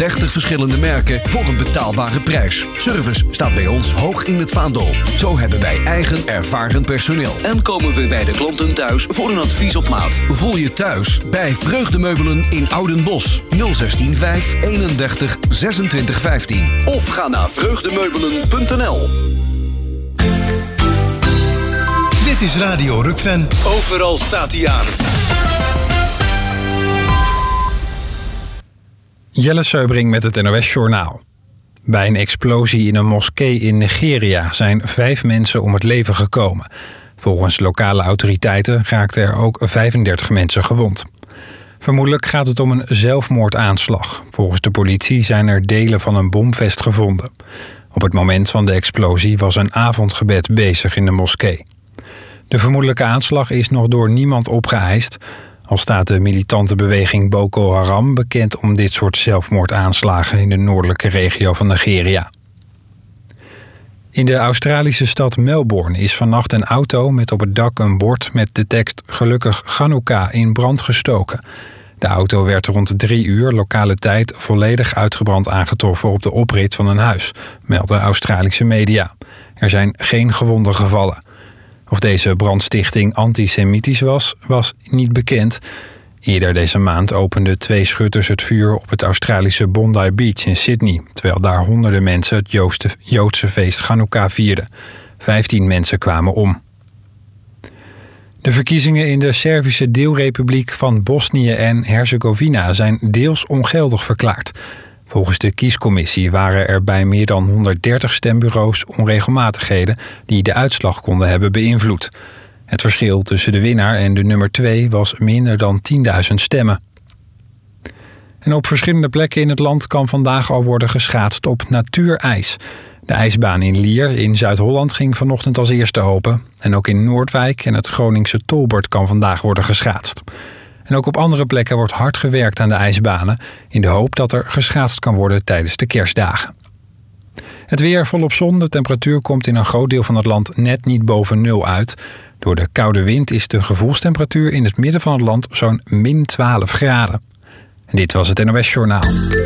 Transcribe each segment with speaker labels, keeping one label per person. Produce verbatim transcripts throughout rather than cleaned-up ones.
Speaker 1: dertig verschillende merken voor een betaalbare prijs. Service staat bij ons hoog in het vaandel. Zo hebben wij eigen ervaren personeel. En komen we bij de klanten thuis voor een advies op maat. Voel je thuis bij Vreugdemeubelen in Oudenbosch. nul zestien vijf eenendertig zesentwintig vijftien. Of ga naar vreugdemeubelen punt n l.
Speaker 2: Dit is Radio Rukven. Overal staat hij aan.
Speaker 3: Jelle Seubring met het N O S-journaal. Bij een explosie in een moskee in Nigeria zijn vijf mensen om het leven gekomen. Volgens lokale autoriteiten raakten er ook vijfendertig mensen gewond. Vermoedelijk gaat het om een zelfmoordaanslag. Volgens de politie zijn er delen van een bomvest gevonden. Op het moment van de explosie was een avondgebed bezig in de moskee. De vermoedelijke aanslag is nog door niemand opgeëist. Al staat de militante beweging Boko Haram bekend om dit soort zelfmoordaanslagen in de noordelijke regio van Nigeria. In de Australische stad Melbourne is vannacht een auto met op het dak een bord met de tekst Gelukkig Chanukka in brand gestoken. De auto werd rond drie uur lokale tijd volledig uitgebrand aangetroffen op de oprit van een huis, melden Australische media. Er zijn geen gewonden gevallen. Of deze brandstichting antisemitisch was, was niet bekend. Eerder deze maand openden twee schutters het vuur op het Australische Bondi Beach in Sydney, terwijl daar honderden mensen het Joodse, Joodse feest Chanukka vierden. Vijftien mensen kwamen om. De verkiezingen in de Servische deelrepubliek van Bosnië en Herzegovina zijn deels ongeldig verklaard. Volgens de kiescommissie waren er bij meer dan honderddertig stembureaus onregelmatigheden die de uitslag konden hebben beïnvloed. Het verschil tussen de winnaar en de nummer twee was minder dan tienduizend stemmen. En op verschillende plekken in het land kan vandaag al worden geschaatst op natuurijs. De ijsbaan in Lier in Zuid-Holland ging vanochtend als eerste open. En ook in Noordwijk en het Groningse Tolbert kan vandaag worden geschaatst. En ook op andere plekken wordt hard gewerkt aan de ijsbanen, in de hoop dat er geschaatst kan worden tijdens de kerstdagen. Het weer volop zon. De temperatuur komt in een groot deel van het land net niet boven nul uit. Door de koude wind is de gevoelstemperatuur in het midden van het land zo'n min twaalf graden. En dit was het N O S-journaal.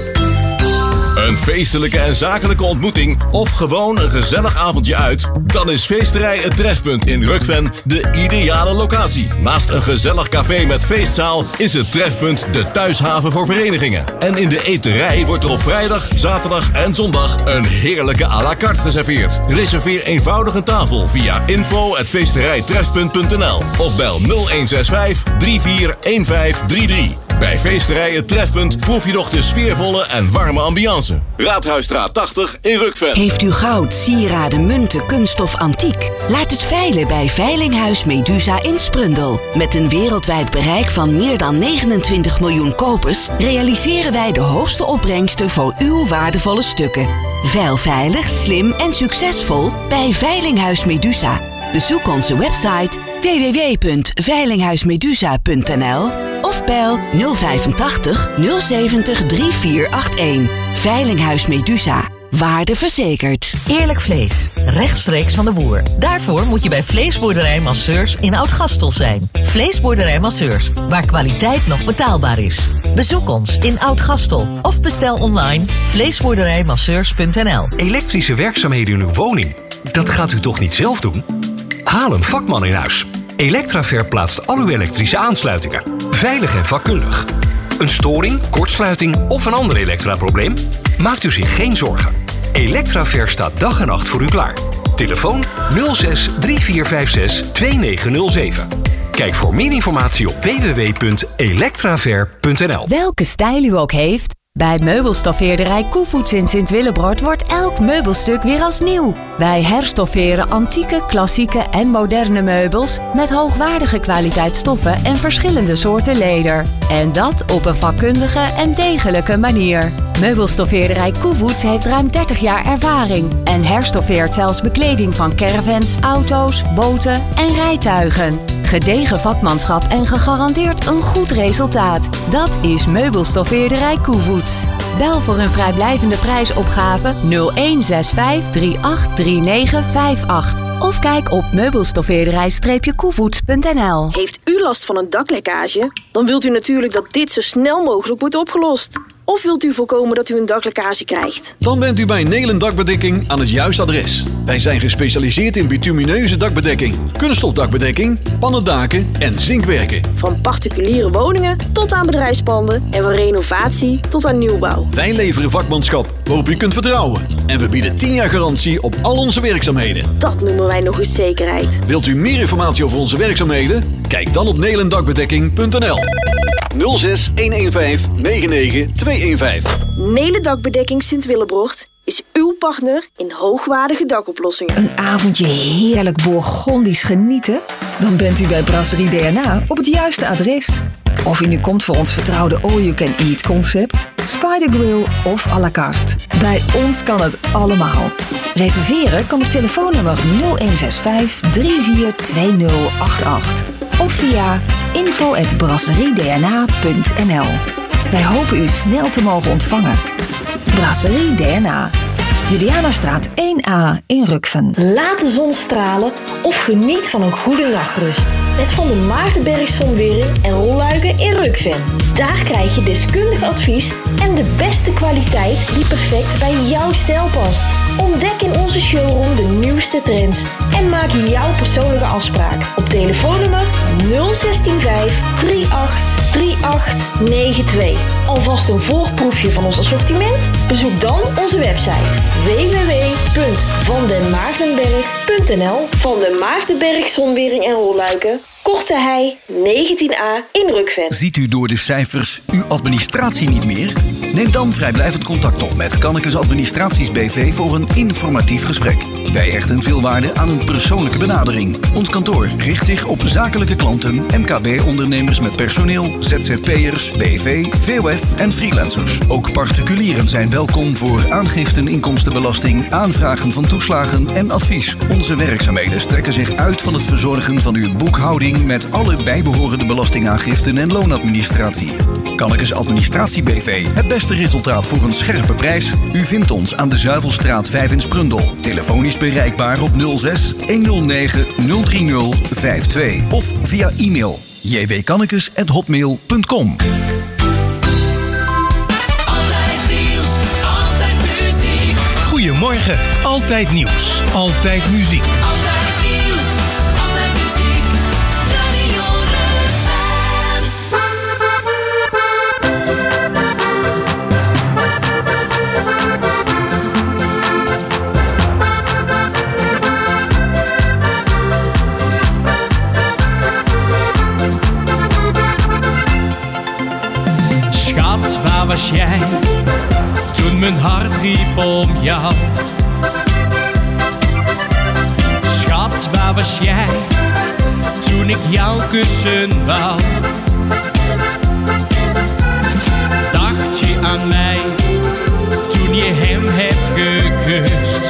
Speaker 4: Een feestelijke en zakelijke ontmoeting of gewoon een gezellig avondje uit? Dan is Feesterij Het Trefpunt in Rukven de ideale locatie. Naast een gezellig café met feestzaal is het Trefpunt de thuishaven voor verenigingen. En in de eterij wordt er op vrijdag, zaterdag en zondag een heerlijke à la carte geserveerd. Reserveer eenvoudig een tafel via info at feesterijtrefpunt punt n l of bel nul een zes vijf drie vier een vijf drie drie. Bij Feesterij Het Trefpunt proef je nog de sfeervolle en warme ambiance. Raadhuisstraat tachtig in Rukven.
Speaker 5: Heeft u goud, sieraden, munten, kunst of antiek? Laat het veilen bij Veilinghuis Medusa in Sprundel. Met een wereldwijd bereik van meer dan negenentwintig miljoen kopers realiseren wij de hoogste opbrengsten voor uw waardevolle stukken. Veil veilig, slim en succesvol bij Veilinghuis Medusa. Bezoek onze website w w w punt veilinghuismedusa punt n l of bel nul vijfentachtig nul zeventig drie vier acht een. Veilinghuis Medusa. Waarde verzekerd.
Speaker 6: Eerlijk vlees. Rechtstreeks van de boer. Daarvoor moet je bij Vleesboerderij Masseurs in Oud-Gastel zijn. Vleesboerderij Masseurs, waar kwaliteit nog betaalbaar is. Bezoek ons in Oud-Gastel of bestel online vleesboerderijmasseurs punt n l.
Speaker 7: Elektrische werkzaamheden in uw woning? Dat gaat u toch niet zelf doen? Haal een vakman in huis. Electraver plaatst al uw elektrische aansluitingen. Veilig en vakkundig. Een storing, kortsluiting of een ander elektraprobleem? Maakt u zich geen zorgen. Electraver staat dag en nacht voor u klaar. Telefoon nul zes drie vier vijf zes twee negen nul zeven. Kijk voor meer informatie op w w w punt electraver punt n l.
Speaker 8: Welke stijl u ook heeft, bij meubelstoffeerderij Koevoets in Sint-Willebroord wordt elk meubelstuk weer als nieuw. Wij herstofferen antieke, klassieke en moderne meubels met hoogwaardige kwaliteitsstoffen en verschillende soorten leder. En dat op een vakkundige en degelijke manier. Meubelstoffeerderij Koevoets heeft ruim dertig jaar ervaring en herstoffeert zelfs bekleding van caravans, auto's, boten en rijtuigen. Gedegen vakmanschap en gegarandeerd een goed resultaat. Dat is Meubelstoffeerderij Koevoets. Bel voor een vrijblijvende prijsopgave nul een zes vijf drie acht drie negen vijf acht of kijk op meubelstoffeerderij koevoets punt n l.
Speaker 9: Heeft u last van een daklekkage? Dan wilt u natuurlijk dat dit zo snel mogelijk wordt opgelost. Of wilt u voorkomen dat u een daklekkage krijgt?
Speaker 10: Dan bent u bij Nelen Dakbedekking aan het juiste adres. Wij zijn gespecialiseerd in bitumineuze dakbedekking, kunststofdakbedekking, pannendaken en zinkwerken.
Speaker 9: Van particuliere woningen tot aan bedrijfspanden en van renovatie tot aan nieuwbouw.
Speaker 10: Wij leveren vakmanschap waarop u kunt vertrouwen. En we bieden tien jaar garantie op al onze werkzaamheden.
Speaker 9: Dat noemen wij nog eens zekerheid.
Speaker 10: Wilt u meer informatie over onze werkzaamheden? Kijk dan op nelendakbedekking punt n l. nul zes een een vijf negen negen twee een vijf.
Speaker 9: Nelen Dakbedekking Sint-Willebroord is uw partner in hoogwaardige dakoplossingen.
Speaker 11: Een avondje heerlijk Bourgondisch genieten? Dan bent u bij Brasserie D N A op het juiste adres. Of u nu komt voor ons vertrouwde all-you-can-eat concept, Spider Grill of à la carte. Bij ons kan het allemaal. Reserveren kan op telefoonnummer nul een zes vijf drie vier twee nul acht acht of via info at brasseriedna punt n l. Wij hopen u snel te mogen ontvangen. Brasserie D N A. Julianastraat één A in Rukven.
Speaker 9: Laat de zon stralen of geniet van een goede nachtrust. Met Van der Maartenberg Zonwering en Rolluiken in Rukven. Daar krijg je deskundig advies en de beste kwaliteit die perfect bij jouw stijl past. Ontdek in onze showroom de nieuwste trends en maak jouw persoonlijke afspraak op telefoonnummer nul een zes vijf drie acht drie acht negen twee. Alvast een voorproefje van ons assortiment? Bezoek dan onze website w w w punt van den maartenberg punt n l. Van den Maartenberg Zonwering en Rolluiken, Korte Hei negentien A in Rukven.
Speaker 1: Ziet u door de cijfers uw administratie niet meer? Neem dan vrijblijvend contact op met Kannekes Administraties B V voor een informatief gesprek. Wij hechten veel waarde aan een persoonlijke benadering. Ons kantoor richt zich op zakelijke klanten, M K B-ondernemers met personeel, Z Z P'ers, B V, V O F en freelancers. Ook particulieren zijn welkom voor aangiften inkomstenbelasting, aanvragen van toeslagen en advies. Onze werkzaamheden strekken zich uit van het verzorgen van uw boekhouding met alle bijbehorende belastingaangiften en loonadministratie. Kannekes Administratie B V. Het beste resultaat voor een scherpe prijs? U vindt ons aan de Zuivelstraat vijf in Sprundel. Telefonisch bereikbaar op nul zes een nul negen nul drie nul vijf twee of via e-mail j w kannekes at hotmail punt com.
Speaker 2: Goedemorgen, altijd nieuws, altijd muziek.
Speaker 12: Altijd nieuws, altijd muziek, Radio
Speaker 13: Schat, waar was jij toen mijn hart riep om jou? Schat, waar was jij toen ik jou kussen wou? Dacht je aan mij toen je hem hebt gekust?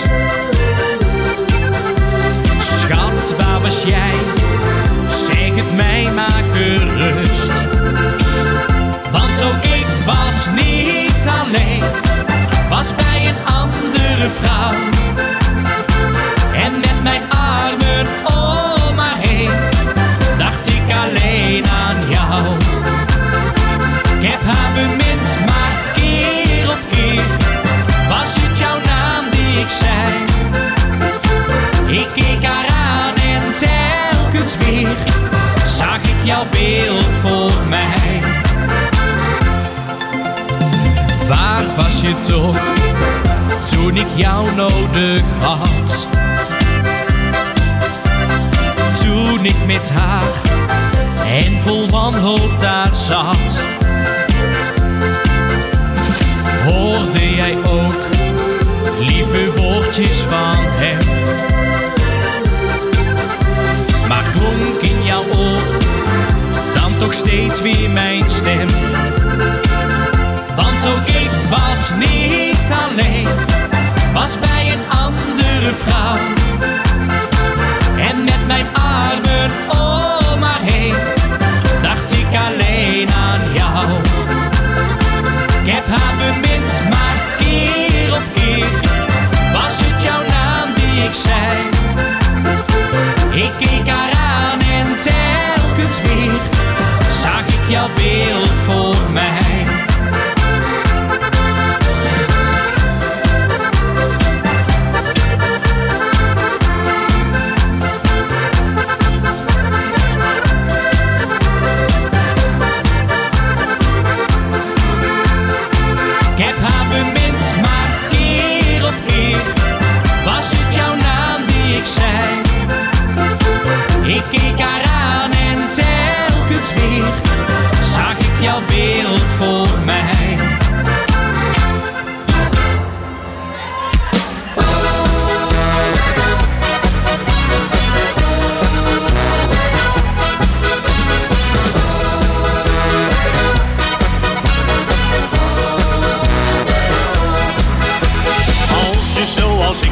Speaker 13: Schat, waar was jij? Zeg het mij maar gerust. Want ook ik was niet alleen, was bij een andere vrouw. En met mijn armen om haar heen, dacht ik alleen aan jou. Ik heb haar bemind, maar keer op keer was het jouw naam die ik zei. Ik keek haar aan en telkens weer zag ik jouw beeld voor mij. Waar was je toch toen ik jou nodig had? Toen ik met haar en vol wanhoop daar zat. Hoorde jij ook lieve woordjes van hem? Maar klonk in jouw oor dan toch steeds weer mijn stem? Want ook ik was niet alleen, was bij een andere vrouw. En met mijn armen om haar heen, dacht ik alleen aan jou. Ik heb haar bemind, maar keer op keer was het jouw naam die ik zei. Ik keek haar aan en telkens weer zag ik jouw beeld voor mij.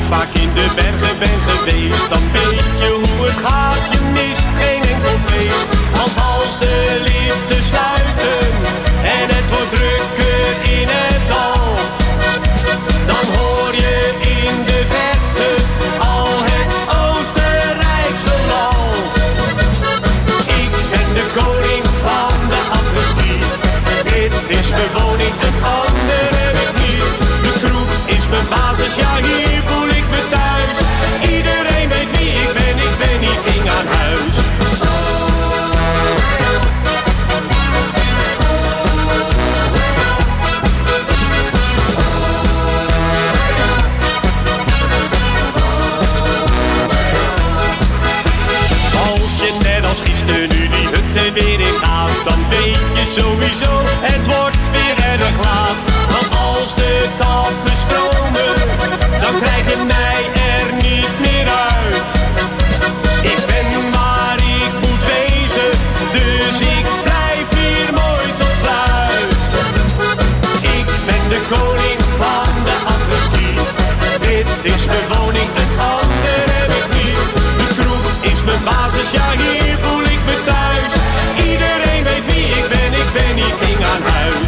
Speaker 14: vaak in de bergen ben geweest, dan weet je hoe het gaat, je mist geen enkel feest. Want als de liften sluiten en het wordt drukker in het dal, dan hoor je in de verte al het Oostenrijks gelal. Ik ben de koning van de apres-ski, dit is mijn woning, een ander heb ik niet. De kroeg is mijn basis, ja hier voel ik me thuis. Iedereen weet wie ik ben, ik ben niet king aan huis. Als je net als gisteren nu die hutten weer in gaat, dan weet je sowieso, het wordt weer erg laat. Want als de tappen stromen, dan krijg je mij er niet meer uit. Ik ben waar ik moet wezen, dus ik blijf hier mooi tot sluit. Ik ben de koning van de apres-ski, dit is mijn woning, een ander heb ik niet. De kroeg is mijn basis, ja hier voel ik me thuis. Iedereen weet wie ik ben, ik ben niet king aan huis.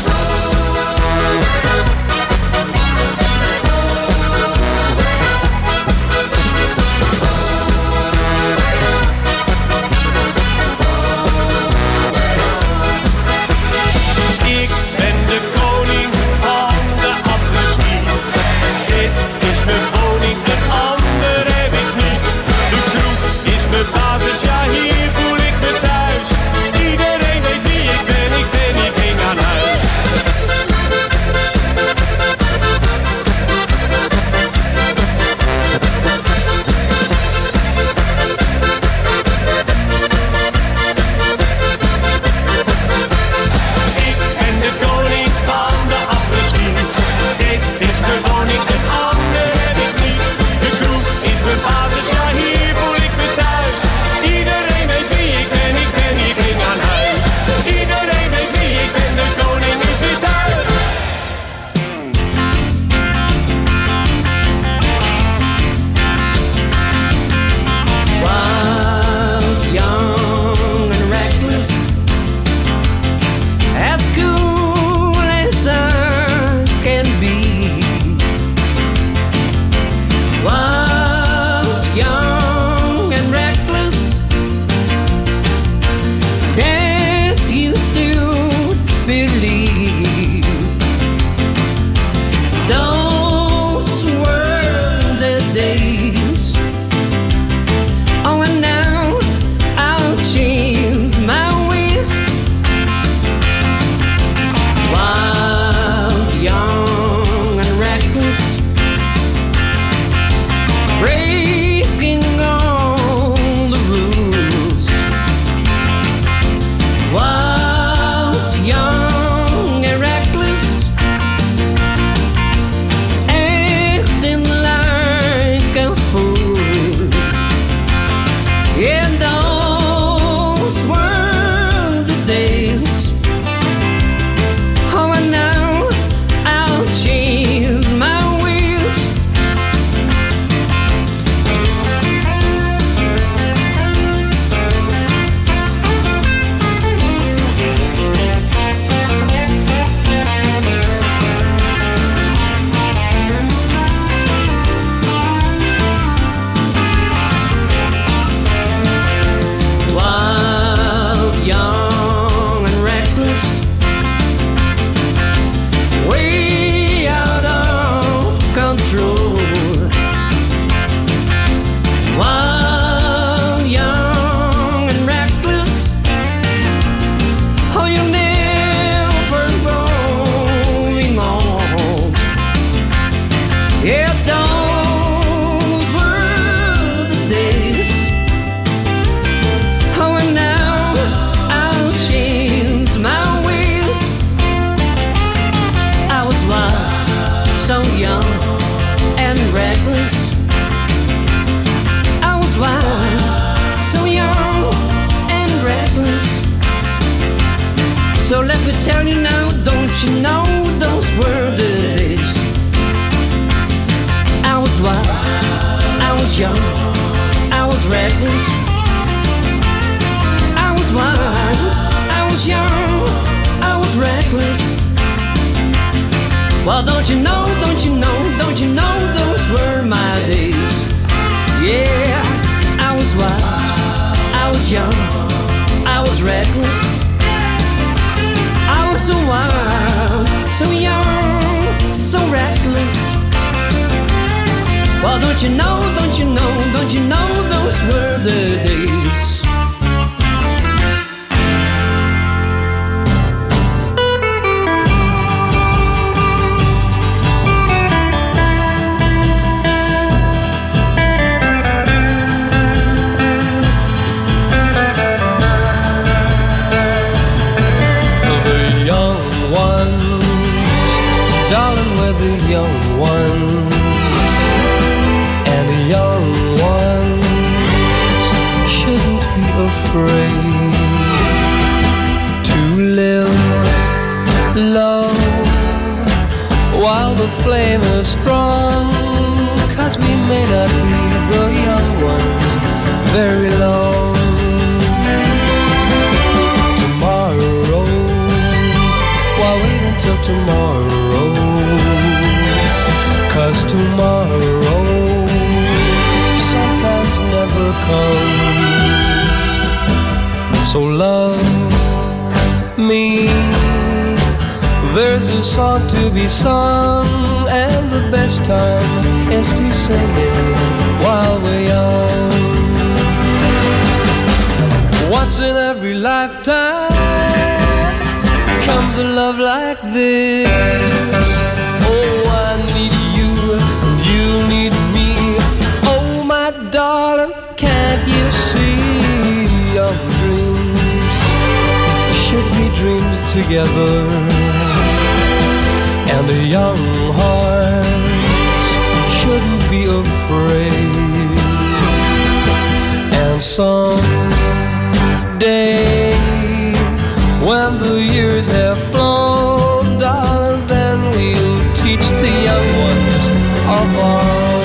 Speaker 14: Ik ben de koning van de apres-ski, dit is mijn woning, een ander heb ik niet. De kroeg is mijn basis, ja hier voel ik me thuis. Iedereen weet wie ik ben, ik ben niet king aan huis. Ik ben de koning van de apres-ski, dit is mijn woning, een ander heb ik niet. De kroeg is mijn basis, ja hier voel ik me thuis. Iedereen weet wie ik ben, ik ben hier king aan huis. Iedereen weet wie ik ben, de koning is weer thuis.
Speaker 15: Wild, young and reckless, as cool as I can be. Wild, young and reckless, can't you still believe those were the days? Oh, and now I'll change my ways. Wild, young and reckless, breaking all the rules. Wild, young and reckless, acting like a fool. And those were the days. Oh, and now I'll change my ways. Wild, young and reckless, way out of control. Wild, young and reckless, oh you're never growing old. Yeah, those were the days. Oh, and now I'll change my ways. I was wild, so young and reckless. I was wild, so young and reckless. So let me tell you now, don't you know those were the days? I was wild, was young, I was reckless, I was wild, I was young, I was reckless. Well, don't you know, don't you know, don't you know, those were my days. Yeah, I was wild, I was young, I was reckless, I was so wild, so young, so reckless. Well, don't you know, don't you know, don't you know, those were the days.
Speaker 16: The young ones and the young ones shouldn't be afraid to live low while the flame is strong, 'cause we may not be the young ones very long. Tomorrow, why wait until tomorrow? 'Cause tomorrow sometimes never comes. So love me, there's a song to be sung, and the best time is to sing it while we're young. Once in every lifetime comes a love like this. Oh, I need you, you need me. Oh, my darling, can't you see young dreams should be dreamed together, and a young heart shouldn't be afraid. And someday when the years have flown, darling, then we'll teach the young ones of our own.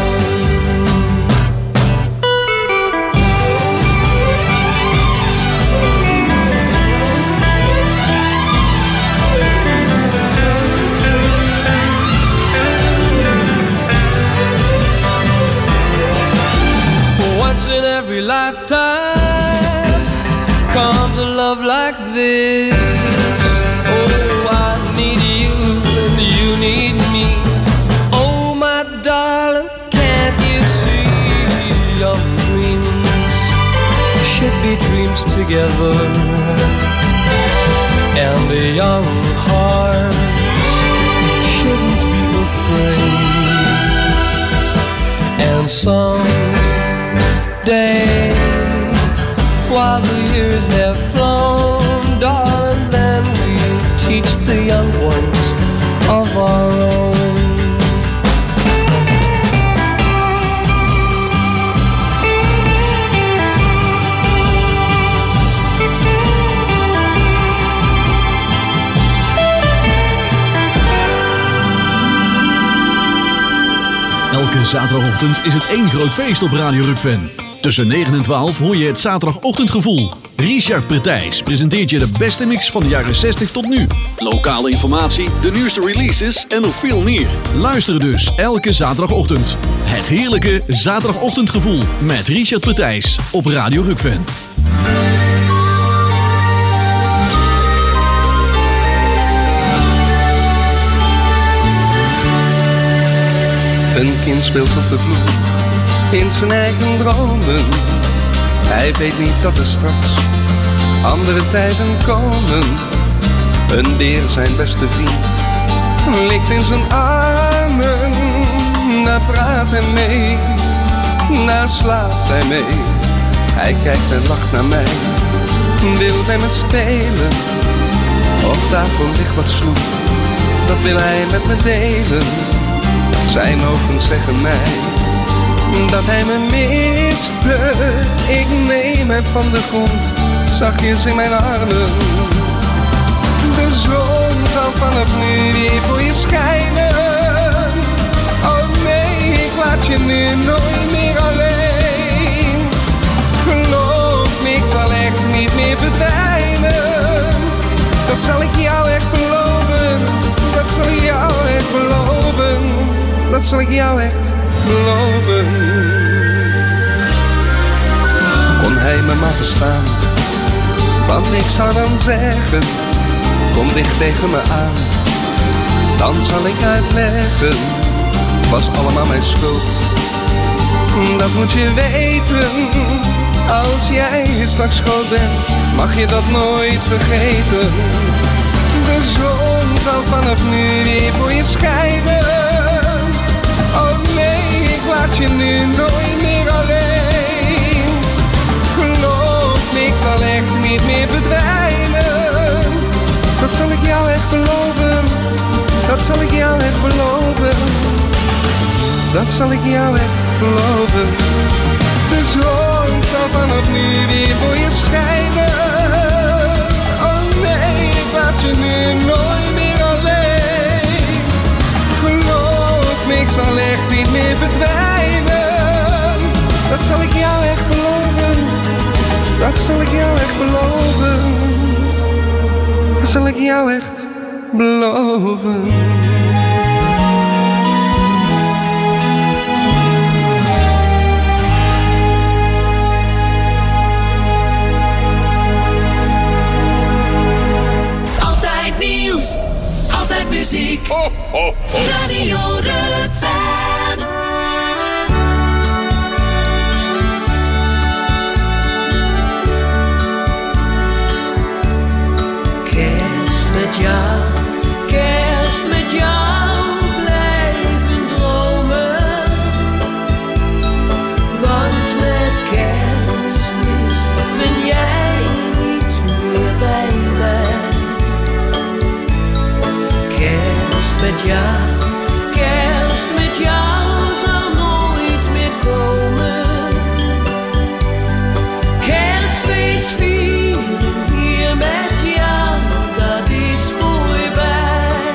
Speaker 16: Once in every lifetime comes a love like this. Oh, I need you and you need me. Oh, my darling, can't you see young dreams should be dreams together, and a young heart shouldn't be afraid. And someday, while the years have flown, darling, then we'll teach the young ones of our own.
Speaker 10: Elke zaterdagochtend is het één groot feest op Radio Rukven. Tussen negen en twaalf hoor je het zaterdagochtendgevoel. Richard Pretijs presenteert je de beste mix van de jaren zestig tot nu. Lokale informatie, de nieuwste releases en nog veel meer. Luister dus elke zaterdagochtend. Het heerlijke zaterdagochtendgevoel met Richard Pretijs op Radio Rukven.
Speaker 17: Een kind speelt op de vloer in zijn eigen dromen. Hij weet niet dat er straks andere tijden komen. Een beer, zijn beste vriend, ligt in zijn armen. Daar praat hij mee, daar slaapt hij mee. Hij kijkt en lacht naar mij, wil bij me spelen. Op tafel ligt wat snoep, dat wil hij met me delen. Zijn ogen zeggen mij dat hij me miste. Ik neem hem van de grond, zachtjes in mijn armen. De zon zal vanaf nu weer voor je schijnen. Oh nee, ik laat je nu nooit meer alleen. Dat zal ik jou echt beloven. Dat zal ik jou echt beloven. Dat zal ik jou echt beloven. Kon hij me maar verstaan, want ik zou dan zeggen, kom dicht tegen me aan. Dan zal ik uitleggen, was allemaal mijn schuld. Dat moet je weten, als jij straks groot bent, mag je dat nooit vergeten. De zon zal vanaf nu weer voor je schijnen. Oh nee, ik laat je nu nooit meer alleen. Geloof me, ik zal echt niet meer verdwijnen. Dat zal ik jou echt beloven. Dat zal ik jou echt beloven. Dat zal ik jou echt beloven. De zon zal vanaf nu weer voor je schijnen. Oh nee, ik laat je nu nooit meer alleen. Geloof me, ik zal echt niet meer verdwijnen. Dat zal ik jou echt beloven. Dat zal ik jou echt beloven. Dat zal ik jou echt beloven.
Speaker 12: Altijd nieuws, altijd muziek.
Speaker 4: Ho, ho, ho.
Speaker 12: Radio Rukven.
Speaker 15: Kerst met jou, kerst met jou, blijven dromen. Want met kerstmis ben jij niet meer bij mij. Kerst met jou, kerst met jou zal nooit meer komen. Kerstfeest vieren hier met jou, dat is voorbij.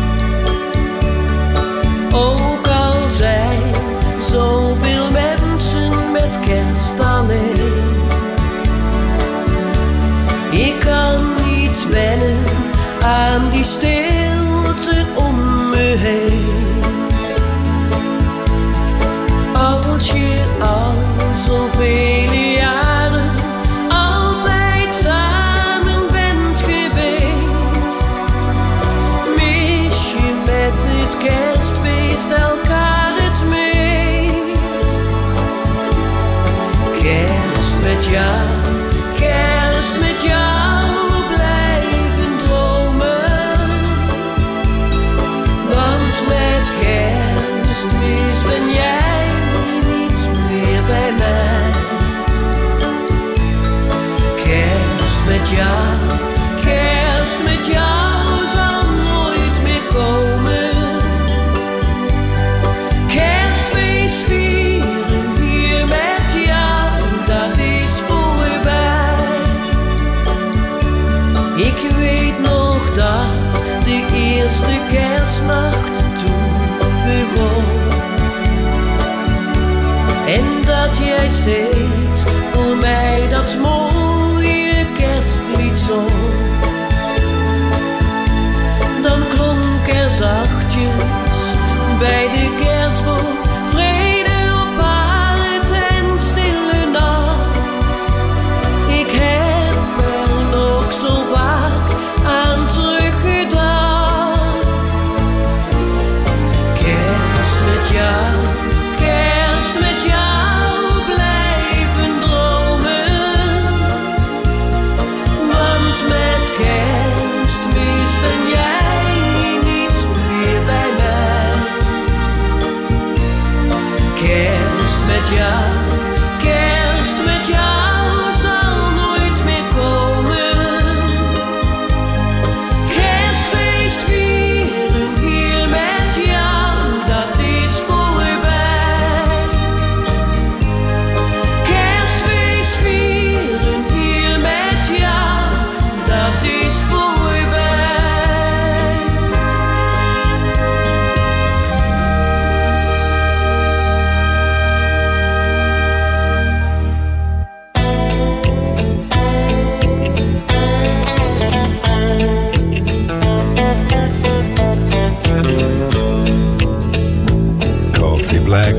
Speaker 15: Ook al zijn zoveel mensen met kerst alleen. Ik kan niet wennen aan die stilte om me heen. Als je al zoveel jaren altijd samen bent geweest, mis je met het kerstfeest elkaar het meest. Kerst met jou, kerst met jou, blijven dromen. Want met kerstmis ben jij niet meer bij mij. Kerst met jou, kerst met jou zal nooit meer komen. Kerstfeest vieren hier met jou, dat is voorbij. Ik weet nog dat de eerste kerstnacht toen begon. En dat jij steeds voor mij dat mooie kerstlied zong. Dan klonk er zachtjes bij de kerstboom vrede op aarde en stille nacht. Ik heb er nog zo vaak aan teruggedacht. Kerst met jou, kerst met jou, blijven dromen. Want met kerstmis ben jij niet meer bij mij.
Speaker 18: black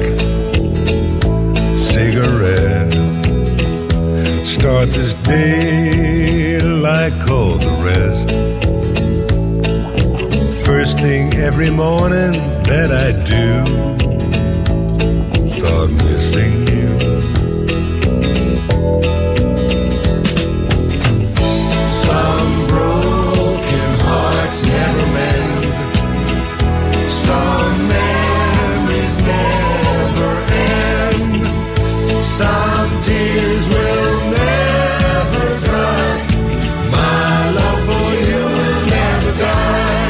Speaker 18: cigarette. Start this day like all the rest. First thing every morning that I do, start missing you.
Speaker 19: Some broken hearts never mend. Some memories never end. Some tears will never dry. My love for you will never die.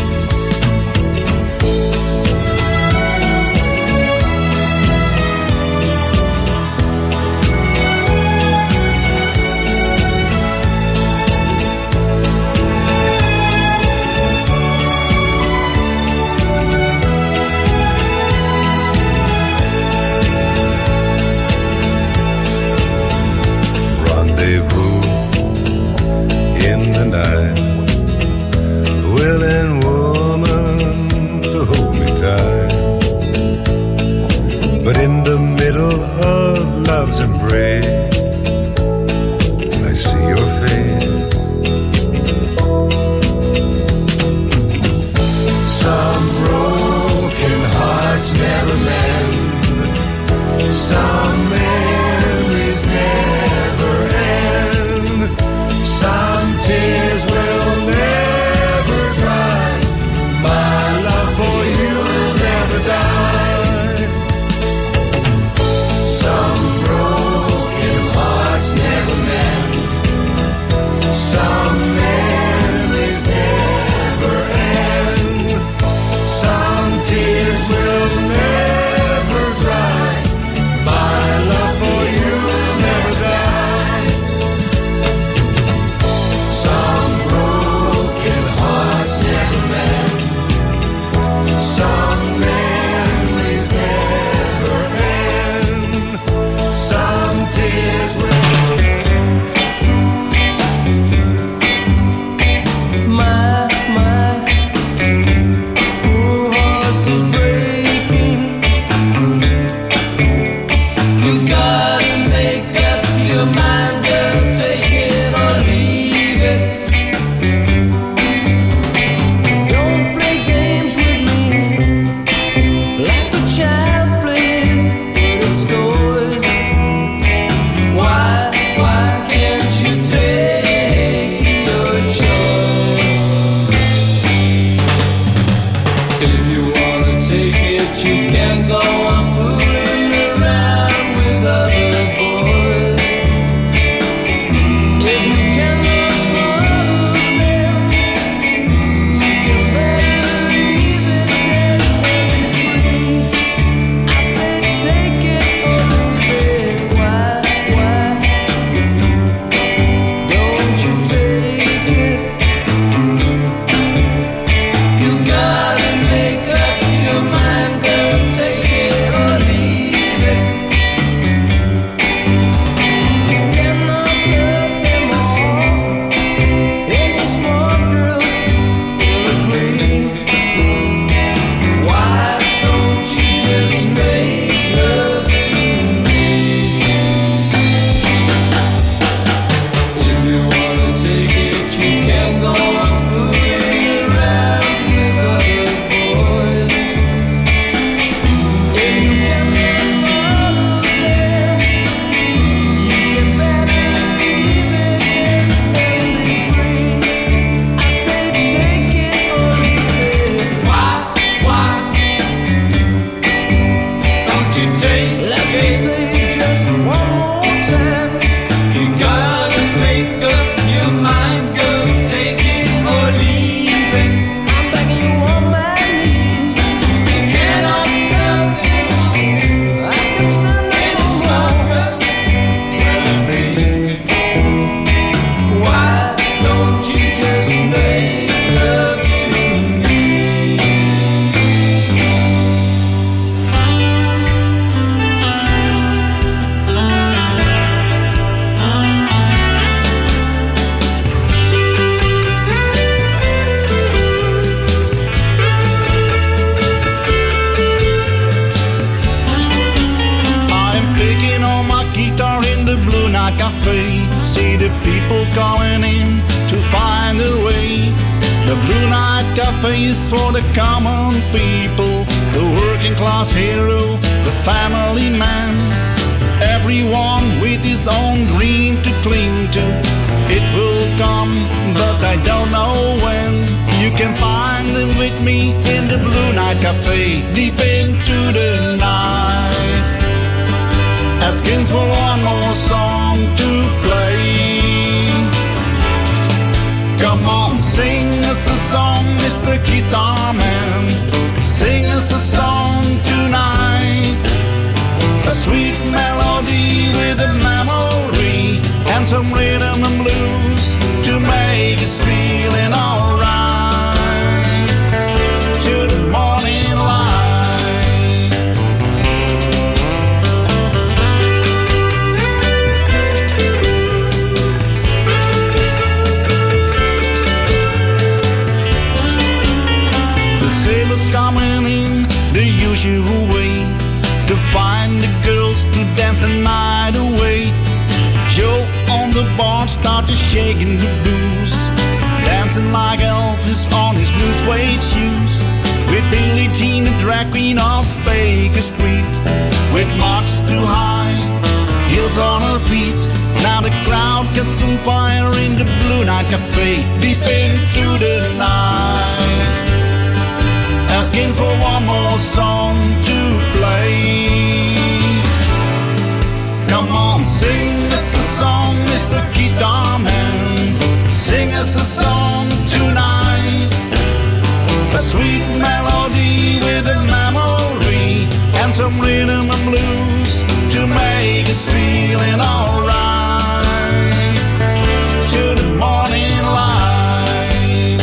Speaker 18: In the night, willing woman to hold me tight, but in the middle of love's embrace, I see your face.
Speaker 19: Some broken hearts never mend. Some memories never end. Some tears will never dry. My love for you will never die. Some broken hearts never mend. Some memories never end. Some tears will never dry. My love for you will never die. Some broken hearts never mend. Some memories never end. Some tears will. My, my, poor heart is breaking. You gotta make up your mind, girl, take it or leave it. Don't play games with me like a child plays with its toys. Why, why can't you take your choice? If you wanna take it, you can go on fooling around with other boys. If you cannot bother them, you can better leave it and be free. I said take it or leave it. Why, why don't you take it? You gotta make up your mind, girl, take it
Speaker 20: Night Cafe. See the people calling in to find a way. The Blue Night Cafe is for the common people, the working class hero, the family man. Everyone with his own dream to cling to. It will come, but I don't know when. You can find them with me in the Blue Night Cafe, deep into the night, asking for one more song to play. Come on, sing us a song, Mister Guitar Man. Sing us a song tonight. A sweet melody with a memory and some rhythm and blues to make us feeling alright. To the morning light. The sailors coming in the usual way to find the girls to dance the night away. Joe on the bar started shaking the booze, dancing like Elvis on his blue suede shoes. With Billie Jean, the drag queen of Baker Street, with march too high, heels on her feet. Now the crowd gets on fire in the Blue Night Cafe, deep into the night, asking for one more song to play. Come on, sing us a song, Mister Guitar Man. Sing us a song tonight. A sweet melody with a memory and some rhythm and blues to make us feeling alright. To the morning light.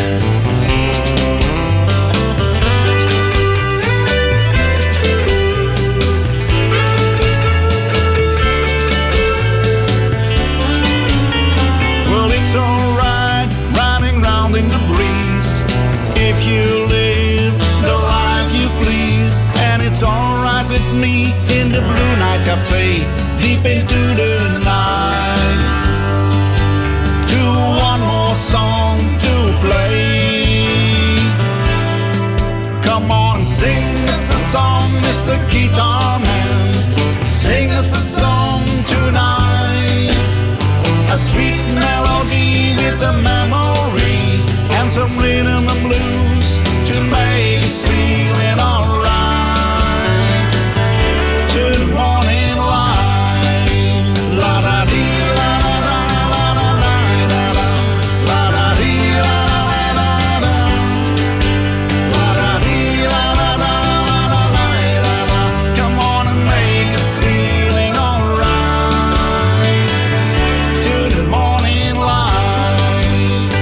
Speaker 20: Well, it's alright riding round in the breeze if you live the life you please. And it's alright with me in the Blue Night Cafe, deep into the night. To one more song to play. Come on and sing us a song, Mister Guitar Man. Sing us a song tonight. A sweet melody with a memory and some rhythm and blues to make us feeling alright. To the morning light. La da dee la la la la la la la. La da dee la la la la. La da dee la la la la la la la. Come on and make us feeling alright. To the morning light.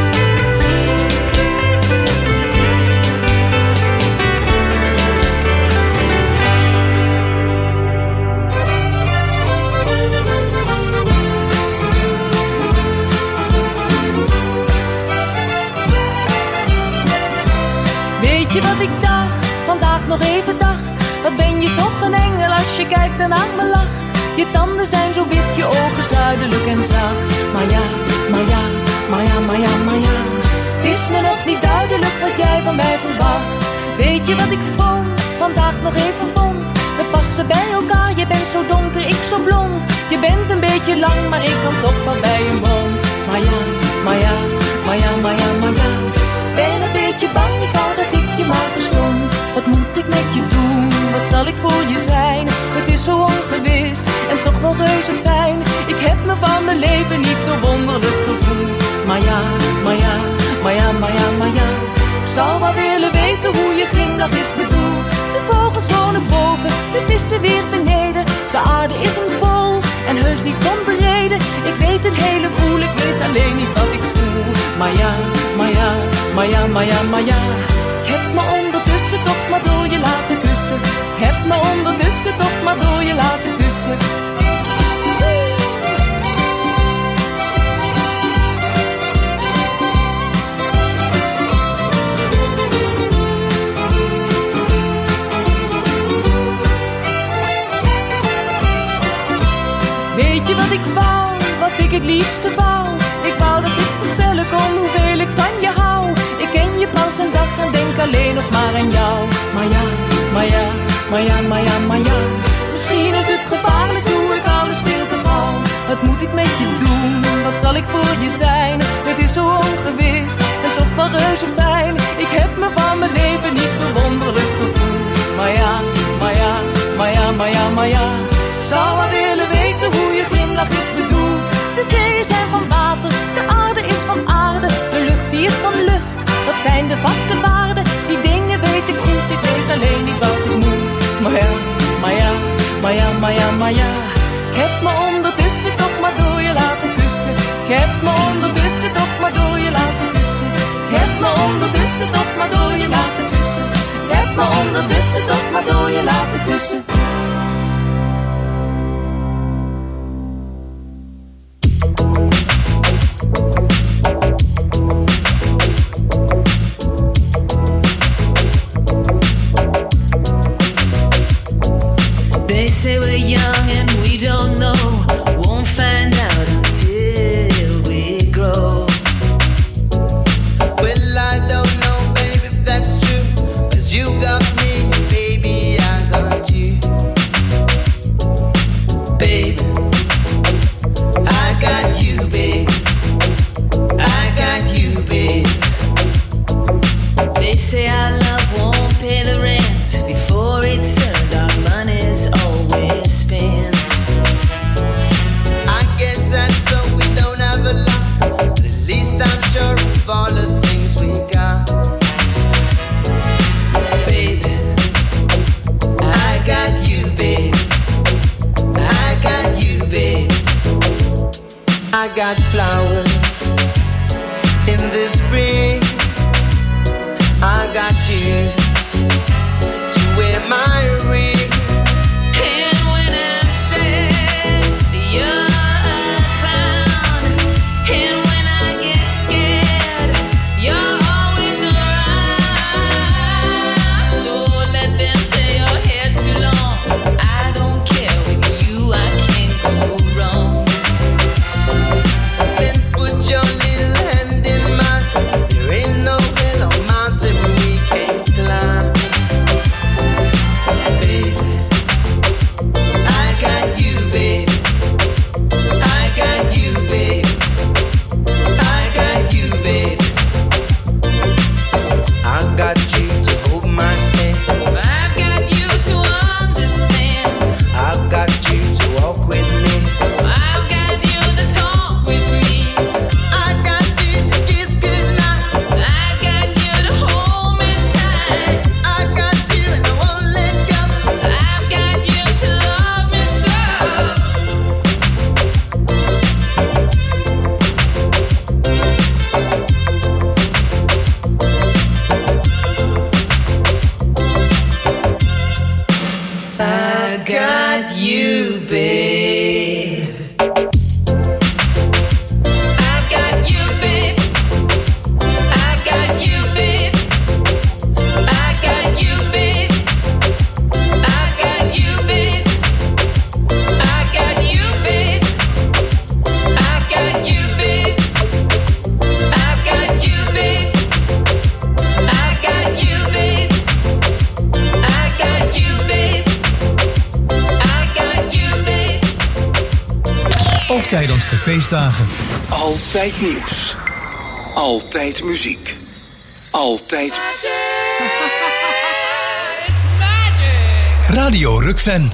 Speaker 21: Weet je wat ik dacht, vandaag nog even dacht? Wat ben je toch een engel als je kijkt en aan me lacht. Je tanden zijn zo wit, je ogen zuidelijk en zacht. Maar ja, maar ja, maar ja, maar ja, maar ja. Het is me nog niet duidelijk wat jij van mij verwacht. Weet je wat ik vond, vandaag nog even vond? We passen bij elkaar, je bent zo donker, ik zo blond. Je bent een beetje lang, maar ik kan toch wel bij een mond. Maar ja, maar ja, maar ja, maar ja, maar ja. Ben een beetje bang, ik wou dat ik je maar verstond. Wat moet ik met je doen, wat zal ik voor je zijn? Het is zo ongewis en toch wel reuze fijn. Ik heb me van mijn leven niet zo wonderlijk gevoeld. Maar ja, maar ja, maar ja, maar ja, maar ja. Ik zou wel willen weten hoe je glimlach is bedoeld. De vogels wonen boven, de vissen weer beneden. De aarde is een bol en heus niet zonder reden. Ik weet een heleboel, ik weet alleen niet wat ik voel. Maar ja, maar ja, maar ja, maar ja, maar ja. Ik heb me ondertussen toch maar door je laten kussen. Ik heb me ondertussen toch maar door je laten kussen. Weet je wat ik wou, het liefste wou. Ik wou dat ik vertellen kon hoeveel ik van je hou. Ik ken je pas een dag en denk alleen nog maar aan jou. Maar ja, maar ja, maar ja, maar ja, maar ja. Misschien is het gevaarlijk hoe ik alles veel te gauw. Wat moet ik met je doen? Wat zal ik voor je zijn? Het is zo ongewis en toch wel reuze fijn. Ik heb me van mijn leven niet zo wonderlijk gevoeld. Maar ja, maar ja, maar ja, maar ja, maar ja. Zou wel willen weten hoe je glimlach is bedoeld. De zeeën zijn van water, de aarde is van aarde. De lucht die is van lucht, dat zijn de vaste waarden. Die dingen weet ik goed, ik weet alleen niet wat ik moet. Maar ja, maar ja, maar ja, maar ja, maar ja. Ik heb me ondertussen toch maar door je laten kussen. Ik heb me ondertussen toch maar door je laten kussen. Ik heb me ondertussen toch maar door je laten kussen. Ik heb me ondertussen toch maar door je laten kussen.
Speaker 3: They say we're young and we don't know. Won't find out until we grow.
Speaker 19: Well, I don't know, baby, if that's true. 'Cause you got me, baby, I got you.
Speaker 3: Babe,
Speaker 19: I got you, babe. I got you, babe.
Speaker 3: they say our love won't pay the rent before it's earned. Our money's always spent.
Speaker 19: I guess that's so we don't have a lot. But at least I'm sure of all the things we got.
Speaker 3: Baby,
Speaker 19: I got you, babe. I got you, babe. I got flowers in the spring. I got you to wear my ring.
Speaker 3: and when I'm sad, you're a clown. And when I get scared, you're always around. So let them say your hair's too long. I don't care, with you I can't go wrong.
Speaker 19: Then put your little hand in mine. There ain't no hill or mountain we can't climb. Baby, I got you, baby. I got you, baby. I got you, baby. I got you to hold my hand.
Speaker 3: I've got you to understand.
Speaker 19: I've got you to walk with me.
Speaker 3: I've got you to talk with me.
Speaker 19: I got you to kiss goodnight.
Speaker 3: I've got you to hold me tight.
Speaker 19: I got you and I won't let go.
Speaker 3: I've got you to love me so.
Speaker 19: I got you, babe.
Speaker 3: I've got you, babe. I got you, babe. I got you, babe. I got you, babe. I got you, babe. I got you, babe. I got you, babe. I got you, babe. I got you, babe. I got you, babe.
Speaker 2: Ook tijdens de feestdagen.
Speaker 1: Altijd nieuws. Altijd muziek. Altijd
Speaker 2: Radio Rukven.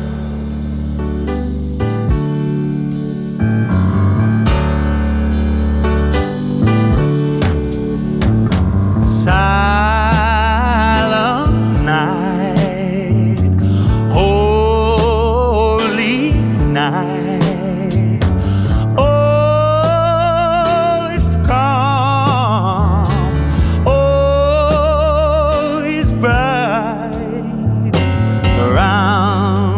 Speaker 22: Silent night, holy night. Oh, it's calm. Oh, it's bright around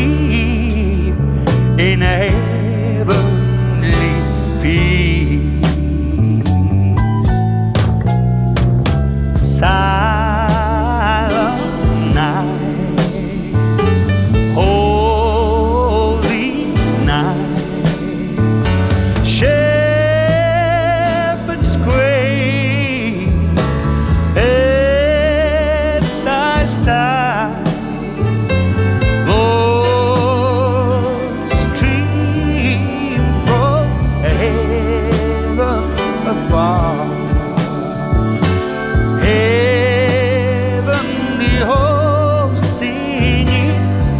Speaker 22: sleep in heavenly peace. Silent night, holy night, shepherds gray at thy side. Lord, stream from heaven afar. Heavenly hosts singing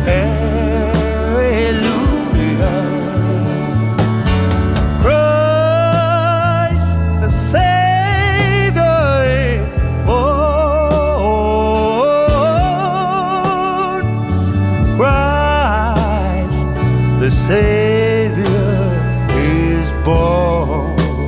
Speaker 22: hallelujah. Christ the Savior is born. Christ the Savior is born.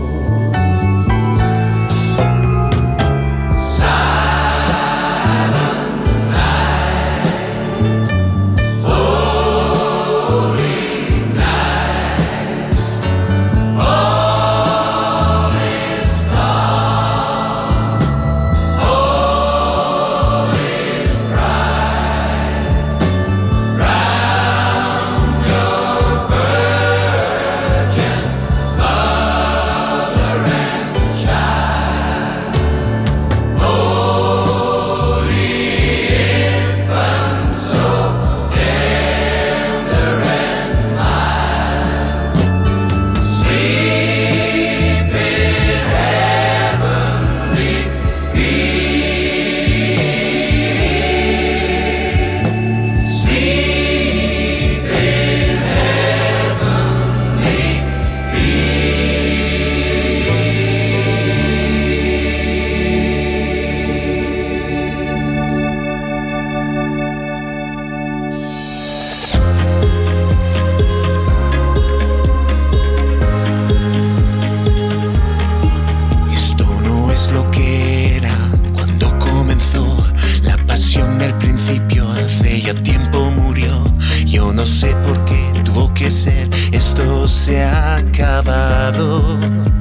Speaker 5: Esto no es lo que era cuando comenzó. La pasión del principio hace ya tiempo murió. Yo no sé por qué tuvo que ser. Esto se ha acabado.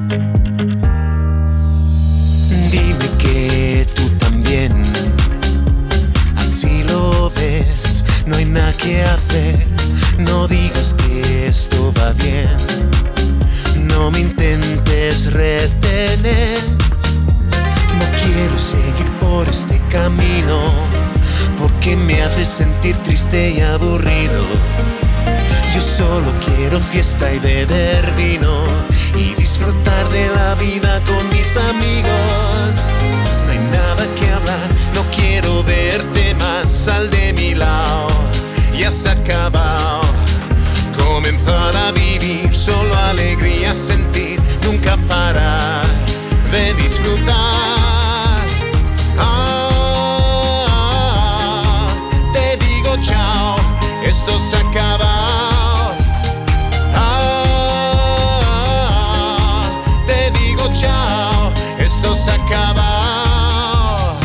Speaker 5: Dime que tú también así lo ves. No hay nada que hacer. No digas que esto va bien. No me intentes retener. No quiero seguir por este camino porque me hace sentir triste y aburrido. Yo solo quiero fiesta y beber vino y disfrutar de la vida con mis amigos. No hay nada que hablar, no quiero verte más. Sal de mi lado, ya se ha acabado. Comenzar a vivir, solo alegría sentir, nunca parar de disfrutar. Ah, te digo chao, esto se ha acabado. Ah, te digo chao, esto se ha acabado.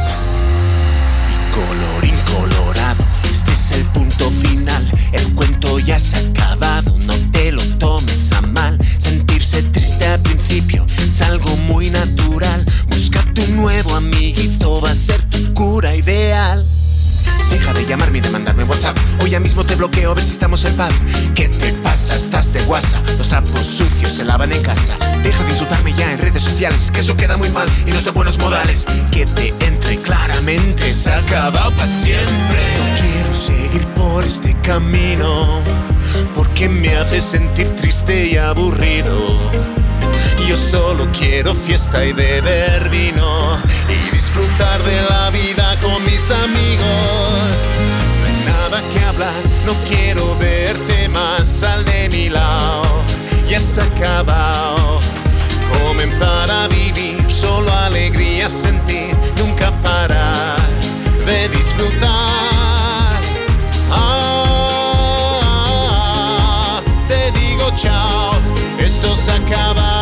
Speaker 5: Colorín colorado, este es el punto final. El cuento ya se ha acabado, no te lo tomes a mal. Sentirse triste al principio es algo muy natural. Busca tu nuevo amiguito, va a ser tu cura ideal. Deja de llamarme y de mandarme WhatsApp, o ya mismo te bloqueo a ver si estamos en paz. ¿Qué te pasa? Estás de guasa. Los trapos sucios se lavan en casa. Deja de insultarme ya en redes sociales, que eso queda muy mal y no es de buenos modales. Que te entre claramente, se ha acabado para siempre. No quiero seguir por este camino porque me hace sentir triste y aburrido. Yo solo quiero fiesta y beber vino y disfrutar de la vida con mis amigos. No hay nada que hablar, no quiero verte más. Sal de mi lado, ya se ha acabado. Comenzar a vivir, solo alegría sentir, nunca parar de disfrutar. Ah, te digo chao, esto se acaba.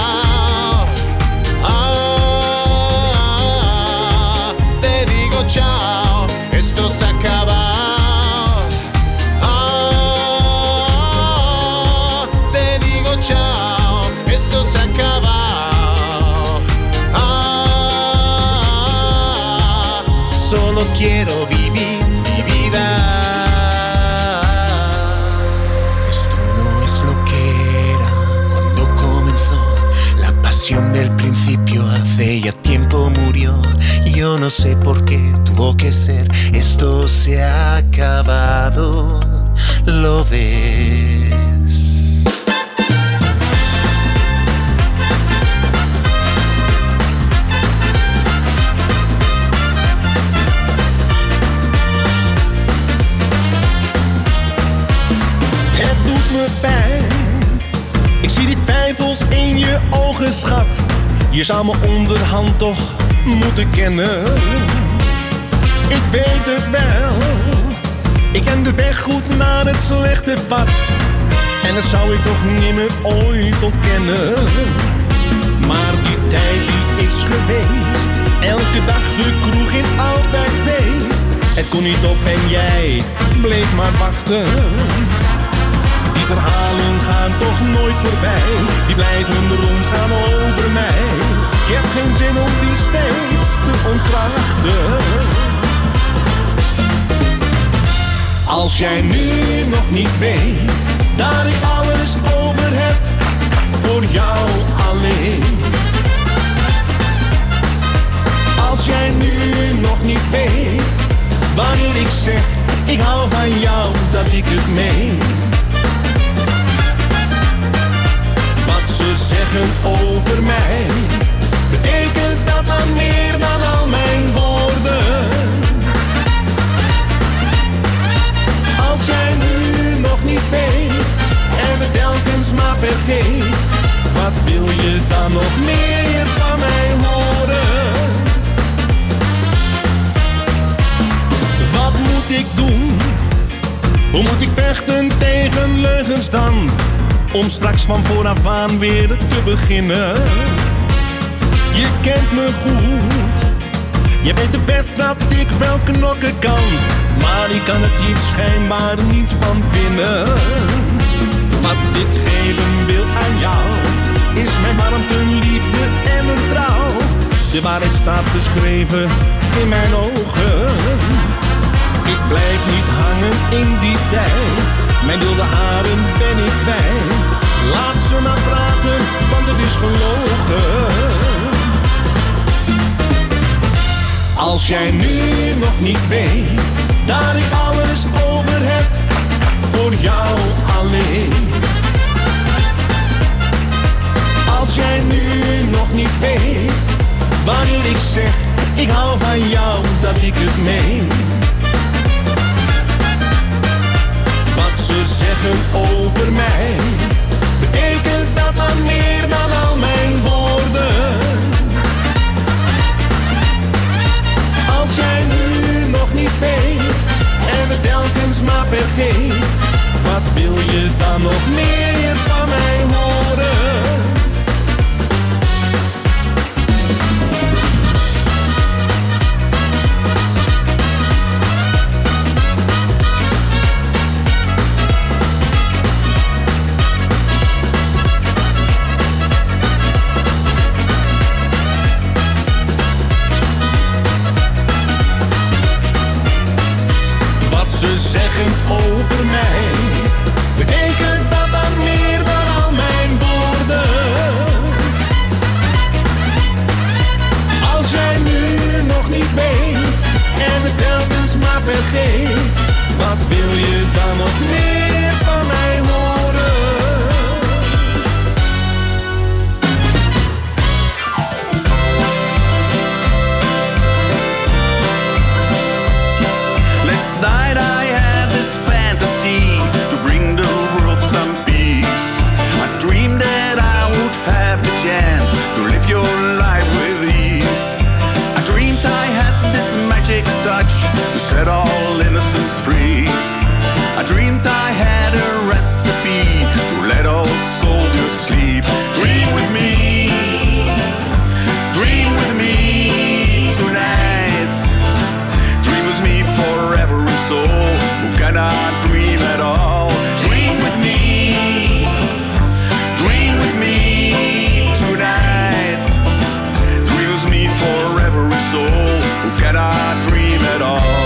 Speaker 5: Chao, esto se acaba. Ah, sé por qué tuvo que ser. Esto se ha acabado, lo ves.
Speaker 6: Het doet me pijn. Ik zie die twijfels in je ogen, schat. Je zou me onderhand toch moeten kennen. Ik weet het wel. Ik ken de weg goed naar het slechte pad. En dat zou ik toch nimmer ooit ontkennen. Maar die tijd die is geweest. Elke dag de kroeg in altijd feest. Het kon niet op en jij bleef maar wachten. Die verhalen gaan toch nooit voorbij. Die blijven rondgaan over mij. Ik heb geen zin om die steeds te ontkrachten. Als jij nu nog niet weet dat ik alles over heb voor jou alleen. Als jij nu nog niet weet wanneer ik zeg ik hou van jou, dat ik het meen. Wat ze zeggen over mij betekent dat dan meer dan al mijn woorden. Als jij nu nog niet weet en me telkens maar vergeet, wat wil je dan nog meer van mij horen? Wat moet ik doen? Hoe moet ik vechten tegen leugens dan? Om straks van vooraf aan weer te beginnen. Je kent me goed. Je weet het best dat ik wel knokken kan. Maar ik kan het hier schijnbaar niet van winnen. Wat ik geven wil aan jou is mijn warmte, liefde en mijn trouw. De waarheid staat geschreven in mijn ogen. Ik blijf niet hangen in die tijd. Mijn wilde haren ben ik kwijt. Laat ze maar praten, want het is gelogen. Als jij nu nog niet weet dat ik alles over heb voor jou alleen. Als jij nu nog niet weet wanneer ik zeg ik hou van jou, dat ik het meen. Wat ze zeggen over mij betekent dat dan meer dan al mijn woorden. Als jij nu nog niet weet en me telkens maar vergeet, wat wil je dan nog meer van mij horen? Ze zeggen over mij betekent dat dan meer dan al mijn woorden. Als jij nu nog niet weet en het telkens maar vergeet, wat wil je dan nog meer van mij horen?
Speaker 20: Last night I had this fantasy to bring the world some peace. I dreamed that I would have the chance to live your life with ease. I dreamed I had this magic touch to set all innocence free. I dreamed I had a recipe to let all soldiers sleep. Dream with me, dream with me tonight. Dream with me forever and so who cannot dream at all. Dream with me, dream with me tonight. Dream with me forever and so who cannot dream at all.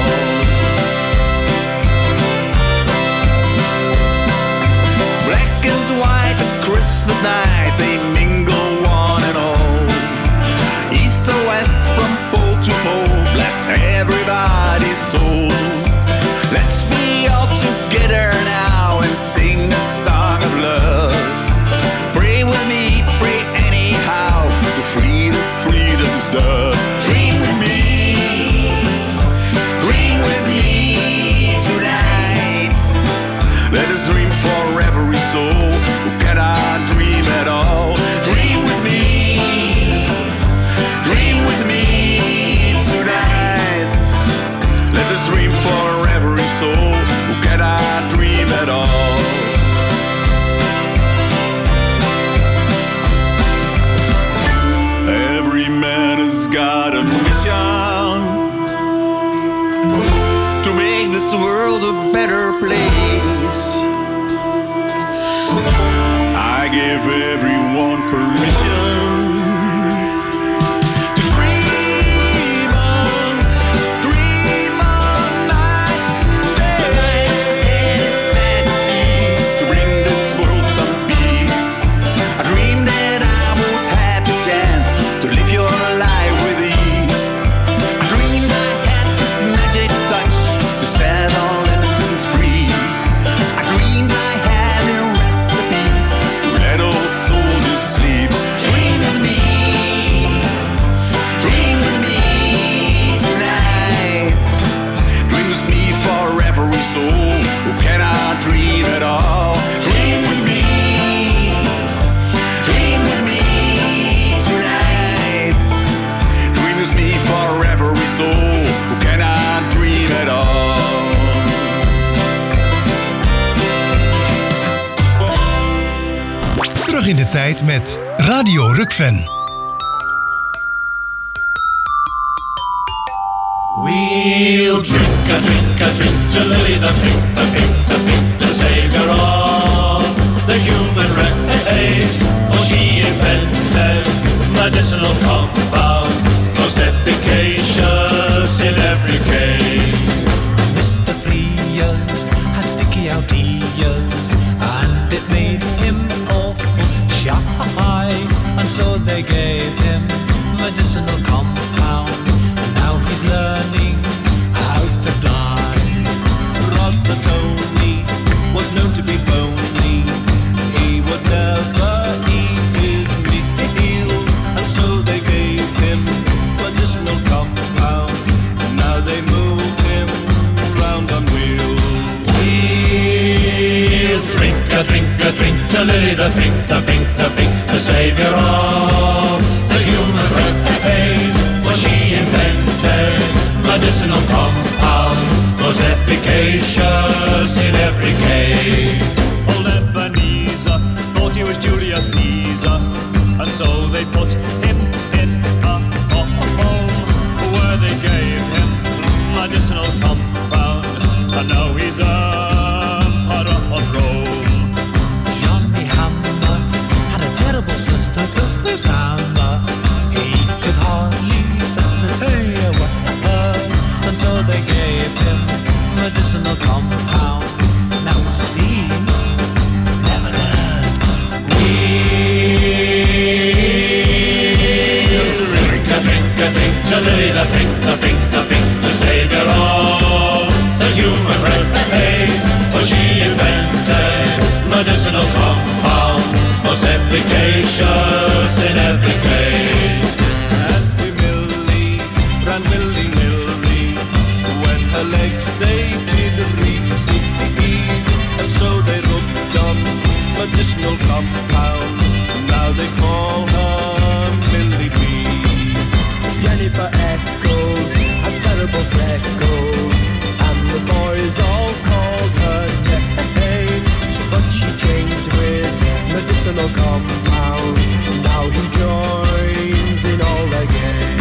Speaker 20: Black and white at Christmas night, they mingle one and all. East and west from pole to pole, black I give everyone permission to dream on, dream on nights and days. To bring this world some peace. I dream that I would have the chance to live your life with ease. I dreamed I had this magic touch to set all innocence free. I dreamed I had a recipe to let all soldiers sleep. Dream with me, dream with me tonight. Dream with me for every soul who cannot dream at all. Dream with me, dream with me tonight. Dream with me for every soul who cannot dream at all.
Speaker 2: Terug in de tijd met Radio Rukven.
Speaker 14: We'll drink a drink a drink to Lily the pink, the pink, the pink, the savior of the human race. For she invented medicinal compound, most efficacious in every case.
Speaker 7: Mister Frears had sticky out ears, and it made him awful shy, and so they gave him medicinal compound. Now he's learning how to fly. Brother Tony was known to be bony. He would never eat his meal, and so they gave him medicinal compound. Now they move him round on wheels.
Speaker 14: We'll drink a drink a drink to Lily the pink, the pink, the pink, the savior of the human race. For she invented medicinal compound, most efficacious in every case.
Speaker 8: Old Ebenezer thought he was Julius Caesar, and so they put him in a home where they gave him medicinal compound, and now he's emperor of Rome.
Speaker 7: Johnny Hammer had a terrible sister, Twisted Hammer. He could hardly sustain a word, and so they gave him medicinal compound. Now see, never heard.
Speaker 14: We'll drink a drink a drink to Lily the pink, the pink, the pink, the savior of the human race. For she invented medicinal compound, most efficacious in every case.
Speaker 7: Happy Millie ran willy nilly when her legs they did reach and so they rubbed on medicinal compound. Now they call her Millie B.
Speaker 23: Jennifer Eccles had terrible freckles, and the boys all called her names, but she changed with medicinal compound. Now he joins in all again.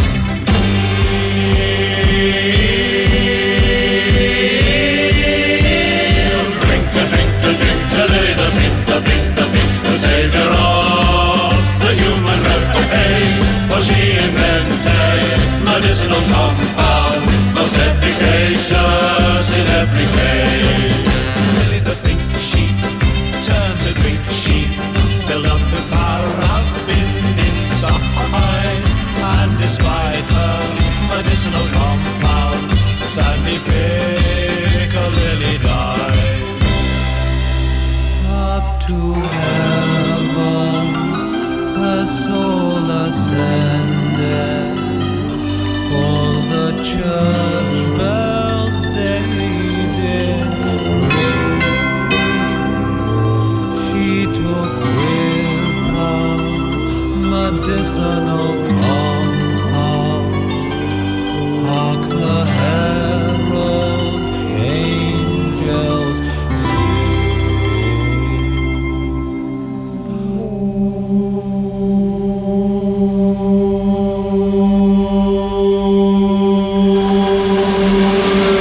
Speaker 14: Drink a drink a drink to Lily the pink, the pink, the pink, the savior of the human race. For she invented medicinal compound, most efficacious in every case.
Speaker 7: Lily the pink sheep turned to drink sheep, filled up with paraffin inside, and despite her medicinal compound, Sandy Piccadilly died. Up to heaven her soul ascended, all the church bells they did ring. She took with her medicinal compound. Hark the herald angels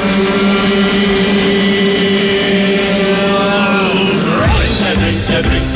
Speaker 14: Drink a drink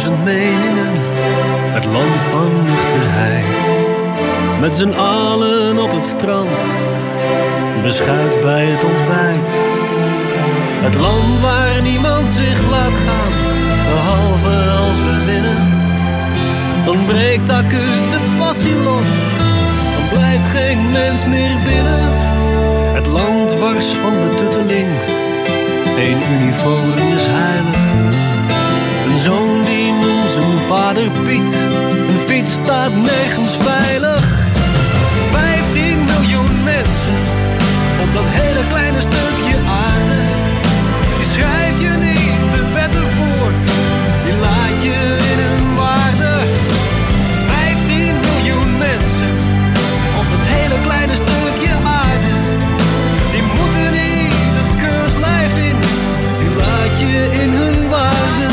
Speaker 9: duizend meningen, het land van nuchterheid. Met z'n allen op het strand, beschuit bij het ontbijt. Het land waar niemand zich laat gaan, behalve als we winnen. Dan breekt acuut de passie los, dan blijft geen mens meer binnen. Het land wars van betutteling, één uniform is heilig. Een zoon die noemt zijn vader Piet, een fiets staat nergens veilig. Vijftien miljoen mensen op dat hele kleine stukje aarde. Die schrijf je niet de wetten voor, die laat je in hun waarde. Vijftien miljoen mensen op dat hele kleine stukje aarde. Die moeten niet het keurslijf in, die laat je in hun waarde.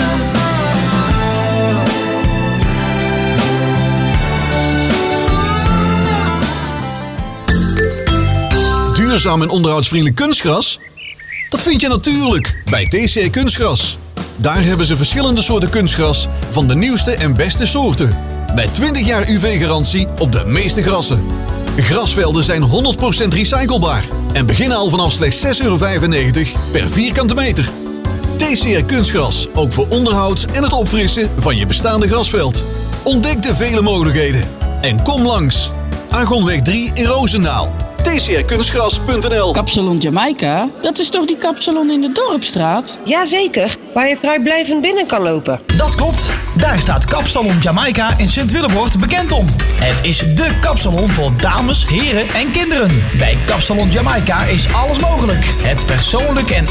Speaker 10: Duurzaam en onderhoudsvriendelijk kunstgras? Dat vind je natuurlijk bij T C R Kunstgras. Daar hebben ze verschillende soorten kunstgras van de nieuwste en beste soorten. Met twintig jaar U V-garantie op de meeste grassen. Grasvelden zijn honderd procent recyclebaar en beginnen al vanaf slechts zes euro vijfennegentig per vierkante meter. T C R Kunstgras, ook voor onderhoud en het opfrissen van je bestaande grasveld. Ontdek de vele mogelijkheden en kom langs. Argonweg drie in Roosendaal. T C R kunstgras punt n l.
Speaker 11: Kapsalon Jamaica? Dat is toch die kapsalon in de Dorpstraat?
Speaker 13: Jazeker, waar je vrijblijvend binnen kan lopen.
Speaker 24: Dat klopt. Daar staat Kapsalon Jamaica in Sint-Willebord bekend om. Het is dé kapsalon voor dames, heren en kinderen. Bij Kapsalon Jamaica is alles mogelijk. Het persoonlijk en